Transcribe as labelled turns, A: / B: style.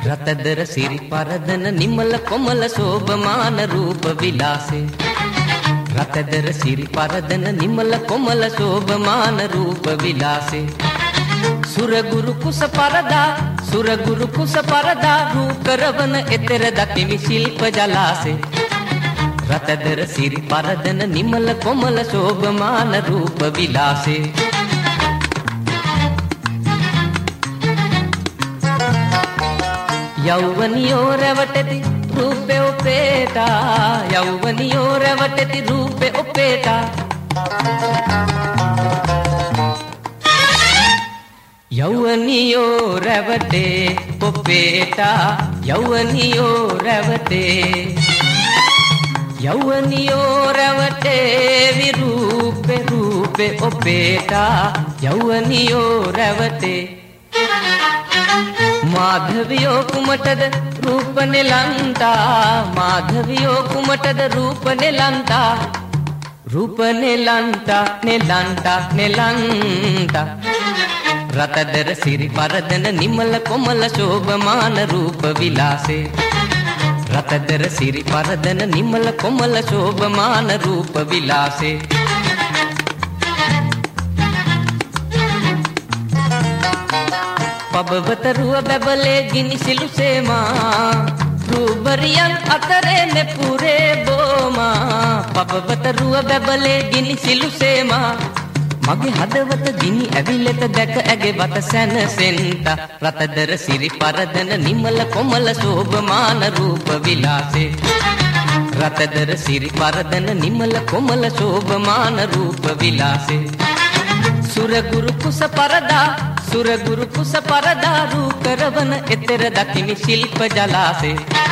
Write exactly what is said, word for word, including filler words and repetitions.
A: රතදර සිරි පරදන නිමල කොමල සෝභමාන රූප විලාසේ රතදර සිරි පරදන නිමල කොමල සෝභමාන රූප විලාසේ සුරගුරු කුස පරදා සුරගුරු කුස පරදා රූකරවන එතර දකිමි ශිල්ප ජලාසේ රතදර සිරි පරදන නිමල කොමල සෝභමාන රූප විලාසේ යෞවනියෝ රැවටති රූපේ ඔපේටා යෞවනියෝ රැවටති රූපේ ඔපේටා යෞවනියෝ රැවටේ ඔපේටා යෞවනියෝ රැවටේ යෞවනියෝ රැවටේ විරූපේ රූපේ ඔපේටා යෞවනියෝ රැවටේ මාධවියෝ කුමටද රූප නෙලන්තා මාධවියෝ කුමටද රූප නෙලන්තා රූප නෙලන්තා නෙලන්තා නෙලන්තා රතදර සිරි පරදන නිමල කොමල शोभमान रूप विलासे रतदर सिरि परदन निमल कोमल शोभमान रूप विलासे पबवतरुव बेबले गिनि सिलुसेमा रूबरियन अतरे ने पूरे बोमा पबवतरुव बेबले गिनि सिलुसेमा मगे हदवत गिनि ඇවිලත දැක ඇගේ වත සැනසෙන්ත රතදර සිරි පරදන නිමල කොමල शोभमान रूप विलासे रतदर सिरि परदन निमल कोमल शोभमान रूप विलासे सुरगुरु कुस परदा सुरगुरु कुस परदा रू करवन इतर दकिनि शिल्प जलासे